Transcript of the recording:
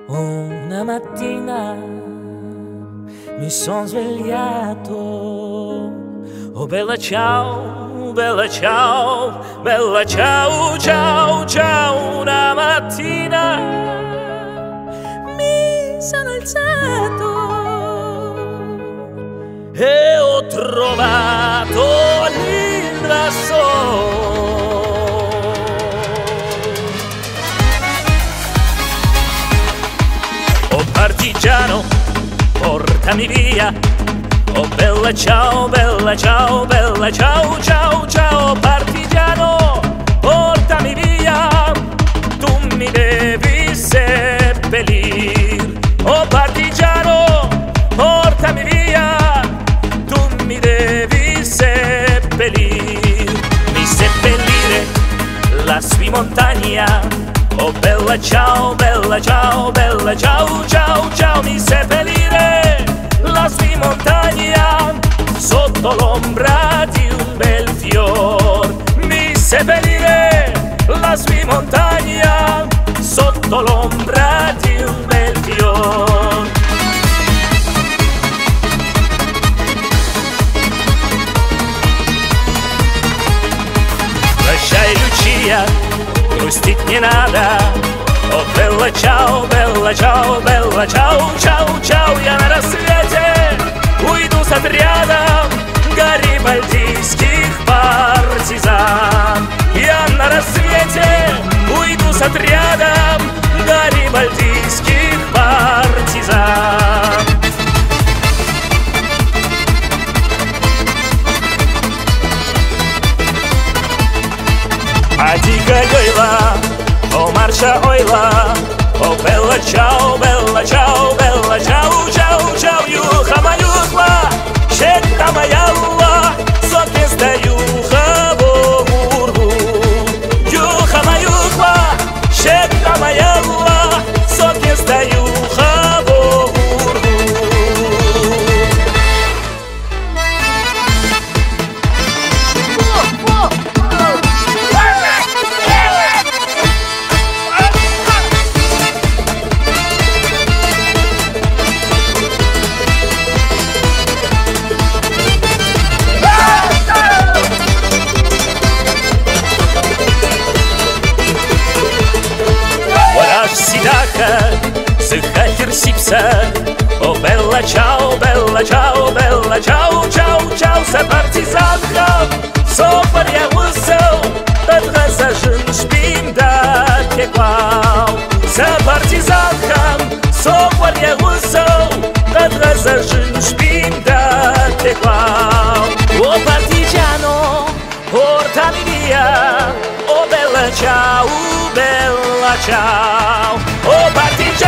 Una mattina mi son svegliato. Oh bella ciao, bella ciao, bella ciao, ciao, ciao. Una mattina mi sono alzato e ho trovato l'invasore. Oh partigiano, portami via. Oh bella ciao, bella ciao, bella ciao, ciao, ciao. Partigiano, portami via, tu mi devi seppellir. Oh partigiano, portami via, tu mi devi seppellir. Mi seppellire lassù in montagna. Oh bella ciao, bella ciao, bella ciao, ciao, ciao. Mi seppellire lassù in montagna, sotto l'ombra di un bel fior. Mi seppellire lassù in montagna, sotto l'ombra di un bel fior. Прощай, Lucia, грустить не надо. О, бella ciao, bella ciao, bella ciao, ciao, ciao. Я на рассвете уйду с отрядом гарибальдийских партизан. Я на рассвете уйду с отрядом гарибальдийских партизан. А дикая гойла, о марша ойла, о бella ciao, bella ciao, bella ciao, ciao, ciao. Юха маюхла, щекта маялла, сокеста юха богургу. Юха маюхла, щекта маялла, сокеста юха богургу. Сыхахер сипса. О бella ciao, bella ciao, bella ciao, ciao, ciao. Să partizanka, sopăr я высел, подгаса жиншпим да теквау. Să partizanka, sopăr я высел, подгаса жиншпим да tecvau. O partigiano, portami via. Oh bella ciao, bella ciao. Oh partigiano,